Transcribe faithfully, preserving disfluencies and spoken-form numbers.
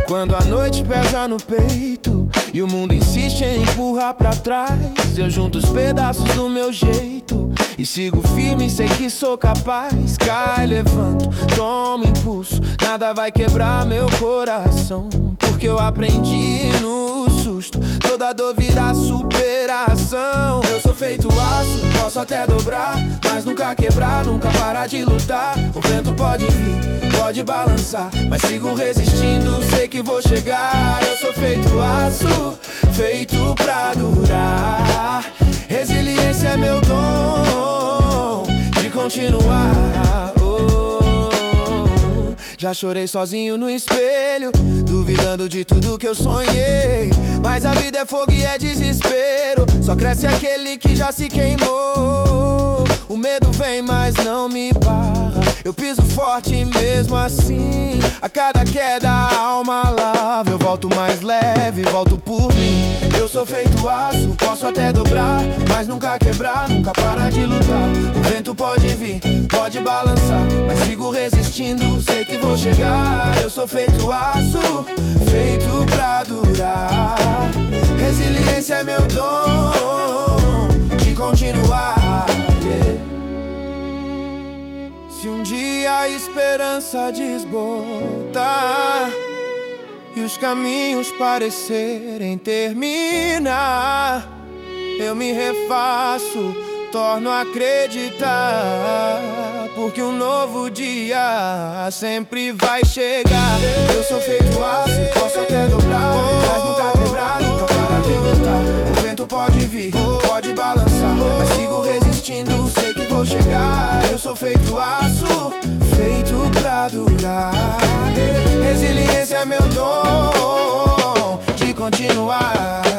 Quando a noite pesa no peito e o mundo insiste em empurrar pra trás, eu junto os pedaços do meu jeito e sigo firme, sei que sou capaz. Cai, levanto, tomo impulso, nada vai quebrar meu coração, porque eu aprendi no susto, toda dor vira superação. Eu sou feito aço, posso até dobrar, mas nunca quebrar, nunca parar de lutar. O vento pode vir, pode balançar, mas sigo resistindo, sei que vou chegar. Eu sou feito aço, feito pra durar. Resiliência é meu dom de continuar. Oh, já chorei sozinho no espelho, duvidando de tudo que eu sonhei. Mas a vida é fogo e é desespero, só cresce aquele que já se queimou. O medo vem, mas não me barra, eu piso forte mesmo assim. A cada queda a alma lava, eu volto mais leve, volto por mim. Eu sou feito aço, posso até dobrar, mas nunca quebrar, nunca parar de lutar. O vento pode vir, pode balançar, mas sigo resistindo, sei que vou chegar. Eu sou feito aço, feito pra durar. Resiliência é meu dom de continuar, yeah. Se um dia a esperança desbotar e os caminhos parecerem terminar, eu me refaço, torno a acreditar, porque um novo dia sempre vai chegar. Eu sou feito aço, posso até dobrar, mas nunca quebrar, nunca parar de lutar. O vento pode vir, pode balançar, mas sigo resistindo, sei que vou chegar. Eu sou feito aço, feito pra durar. Resiliência é meu dom de continuar.